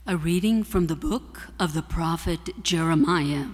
A reading from the book of the prophet Jeremiah.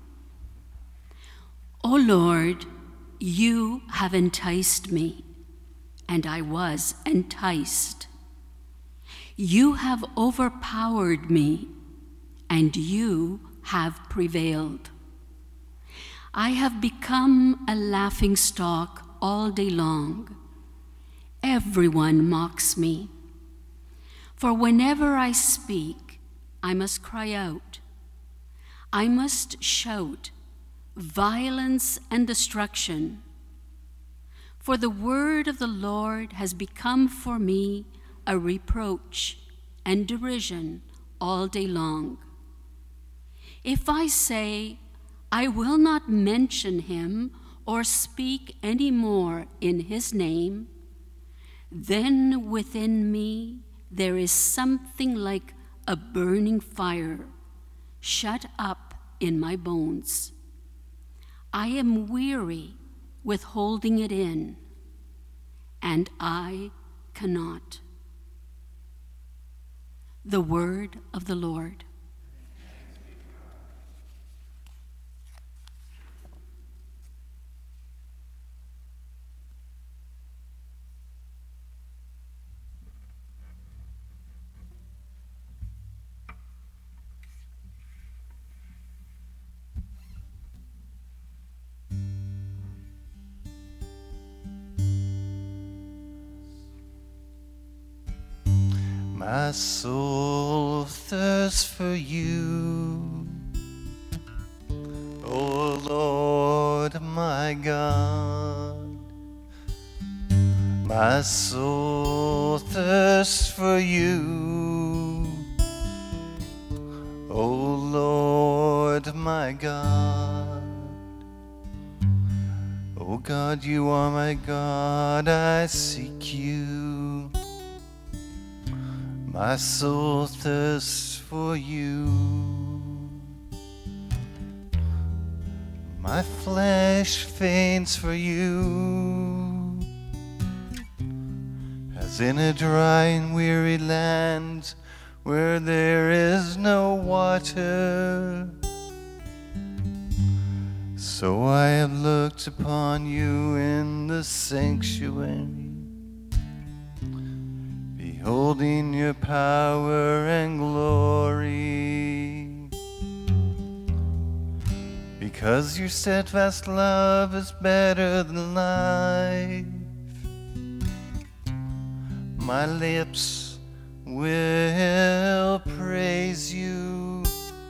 O Lord, you have enticed me, and I was enticed. You have overpowered me, and you have prevailed. I have become a laughingstock all day long. Everyone mocks me. For whenever I speak, I must cry out. I must shout violence and destruction. For the word of the Lord has become for me a reproach and derision all day long. If I say, I will not mention him or speak any more in his name, then within me there is something like a burning fire shut up in my bones. I am weary with holding it in, and I cannot. The word of the Lord. My soul thirsts for you, O Lord my God. My soul thirsts for you, O Lord my God. O God, you are my God, I seek you. My soul thirsts for you. My flesh faints for you, as in a dry and weary land where there is no water. So I have looked upon you in the sanctuary, beholding your power and glory. Because your steadfast love is better than life, my lips will praise you.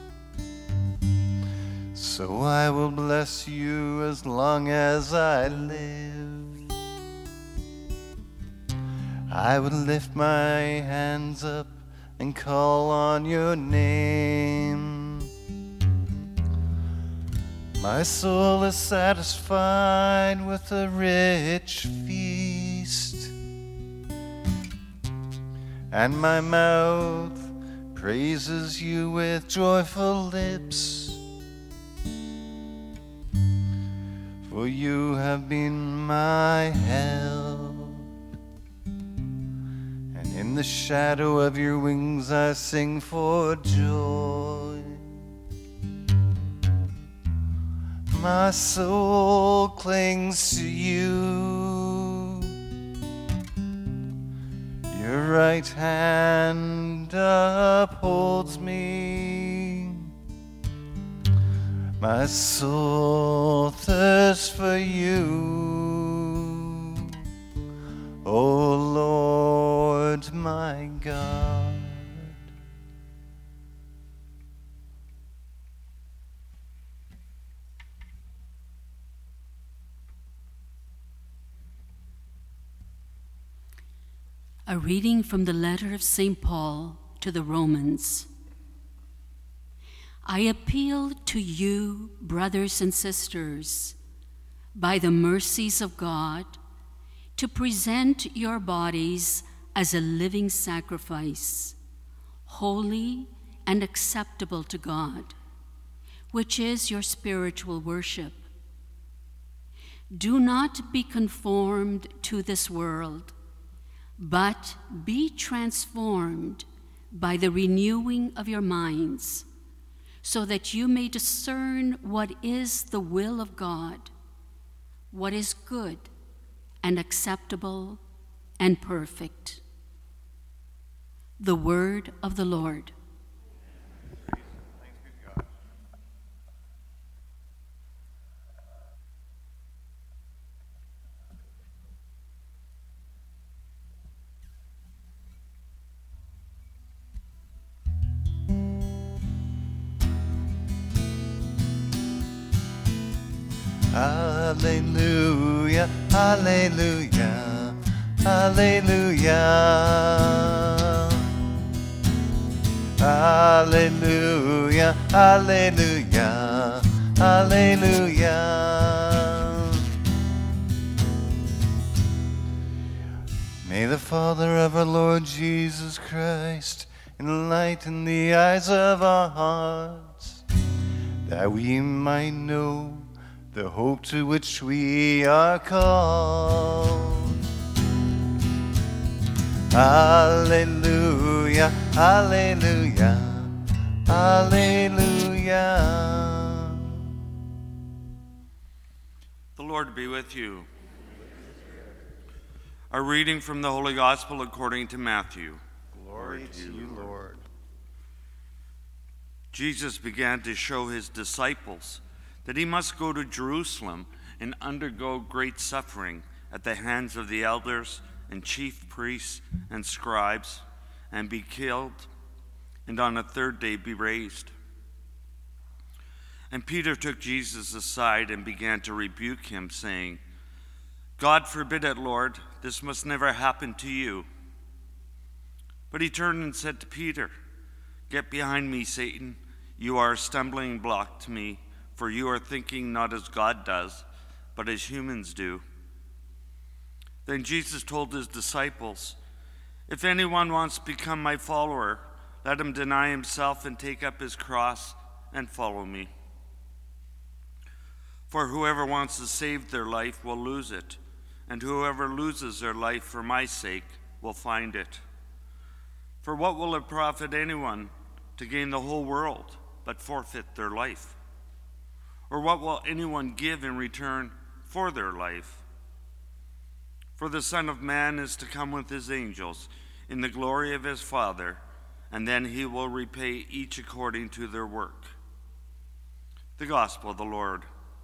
So I will bless you as long as I live. I would lift my hands up and call on your name. My soul is satisfied with a rich feast, and my mouth praises you with joyful lips. For you have been my help, and in the shadow of your wings I sing for joy. My soul clings to you. Your right hand upholds me. My soul thirsts for you, O Lord my God. A reading from the letter of St. Paul to the Romans. I appeal to you, brothers and sisters, by the mercies of God, to present your bodies as a living sacrifice, holy and acceptable to God, which is your spiritual worship. Do not be conformed to this world, but be transformed by the renewing of your minds, so that you may discern what is the will of God, what is good and acceptable and perfect. The word of the Lord. Hallelujah, hallelujah, hallelujah. Hallelujah, hallelujah, hallelujah. May the Father of our Lord Jesus Christ enlighten the eyes of our hearts, that we might know the hope to which we are called. Hallelujah, hallelujah, hallelujah. The Lord be with you. A reading from the Holy Gospel according to Matthew. Glory to you, Lord. Jesus began to show his disciples that he must go to Jerusalem and undergo great suffering at the hands of the elders and chief priests and scribes, and be killed, and on the third day be raised. And Peter took Jesus aside and began to rebuke him, saying, God forbid it, Lord, this must never happen to you. But he turned and said to Peter, Get behind me, Satan. You are a stumbling block to me, for you are thinking not as God does, but as humans do. Then Jesus told his disciples, If anyone wants to become my follower, let him deny himself and take up his cross and follow me. For whoever wants to save their life will lose it, and whoever loses their life for my sake will find it. For what will it profit anyone to gain the whole world but forfeit their life? Or what will anyone give in return for their life? For the Son of Man is to come with his angels in the glory of his Father, and then he will repay each according to their work. The Gospel of the Lord.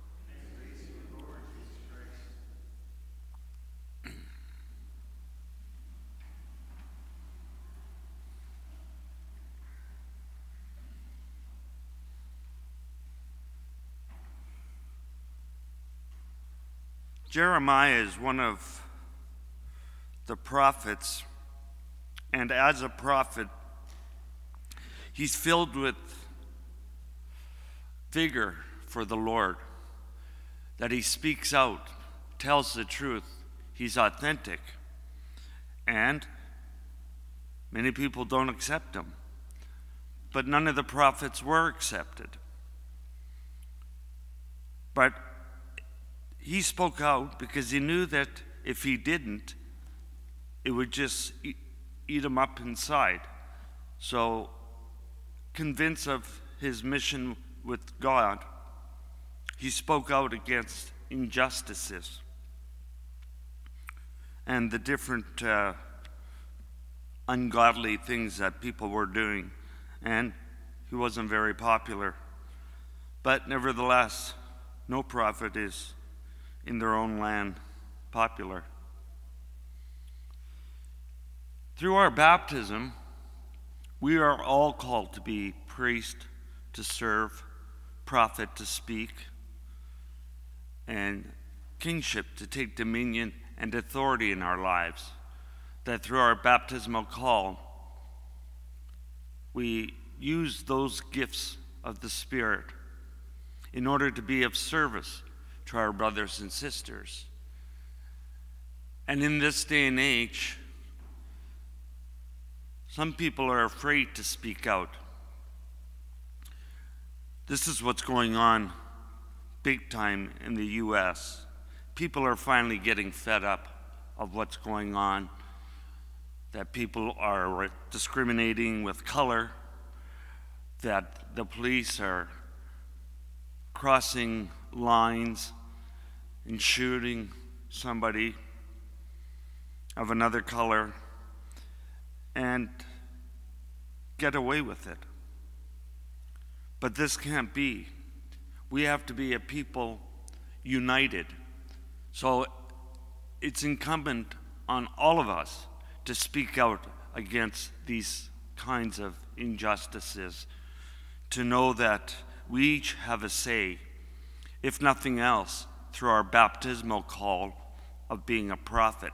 Jeremiah is one of the prophets, and as a prophet, he's filled with vigor for the Lord, that he speaks out, tells the truth, he's authentic, and many people don't accept him. But none of the prophets were accepted. But he spoke out because he knew that if he didn't, it would just eat him up inside. So, convinced of his mission with God, he spoke out against injustices and the different ungodly things that people were doing. And he wasn't very popular. But nevertheless, no prophet is in their own land popular. Through our baptism, we are all called to be priest, to serve, prophet, to speak, and kingship, to take dominion and authority in our lives. That through our baptismal call, we use those gifts of the Spirit in order to be of service to our brothers and sisters. And in this day and age, some people are afraid to speak out. This is what's going on big time in the U.S. People are finally getting fed up of what's going on, that people are discriminating with color, that the police are crossing lines and shooting somebody of another color and get away with it. But this can't be. We have to be a people united. So it's incumbent on all of us to speak out against these kinds of injustices, to know that we each have a say, if nothing else, through our baptismal call of being a prophet,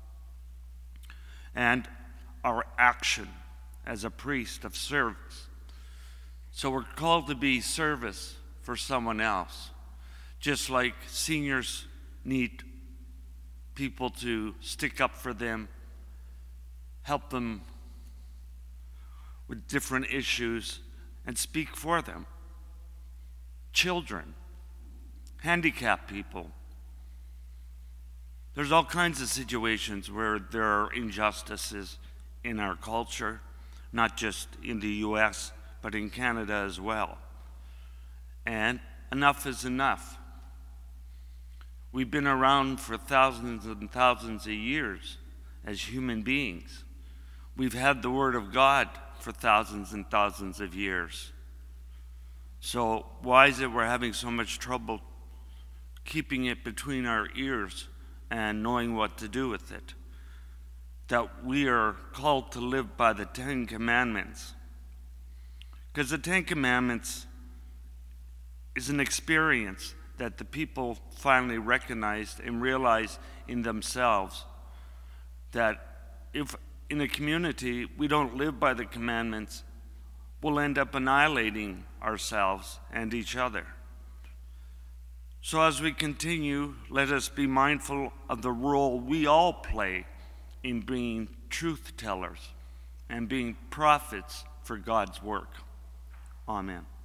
and our action as a priest of service. So we're called to be service for someone else, just like seniors need people to stick up for them, help them with different issues, and speak for them. Children, handicapped people. There's all kinds of situations where there are injustices in our culture, not just in the U.S., but in Canada as well. And enough is enough. We've been around for thousands and thousands of years as human beings. We've had the Word of God for thousands and thousands of years. So why is it we're having so much trouble keeping it between our ears and knowing what to do with it? That we are called to live by the 10 Commandments. Because the 10 Commandments is an experience that the people finally recognized and realized in themselves that if in a community we don't live by the commandments, we'll end up annihilating ourselves and each other. So as we continue, let us be mindful of the role we all play in being truth tellers and being prophets for God's work. Amen.